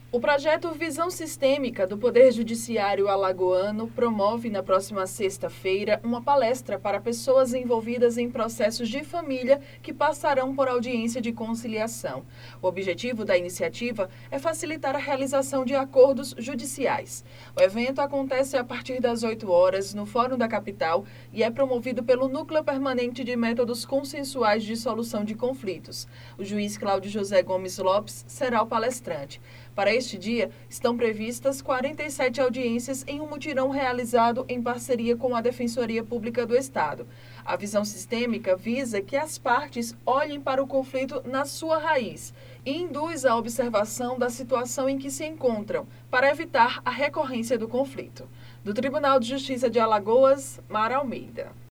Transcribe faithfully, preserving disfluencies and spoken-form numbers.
O projeto Visão Sistêmica do Poder Judiciário Alagoano promove na próxima sexta-feira uma palestra para pessoas envolvidas em processos de família que passarão por audiência de conciliação. O objetivo da iniciativa é facilitar a realização de acordos judiciais. O evento acontece a partir das oito horas no Fórum da Capital e é promovido pelo Núcleo Permanente de Métodos Consensuais de Solução de Conflitos. O juiz Cláudio José Gomes Lopes será o palestrante. Para este dia, estão previstas quarenta e sete audiências em um mutirão realizado em parceria com a Defensoria Pública do Estado. A visão sistêmica visa que as partes olhem para o conflito na sua raiz e induz a observação da situação em que se encontram, para evitar a recorrência do conflito. Do Tribunal de Justiça de Alagoas, Mara Almeida.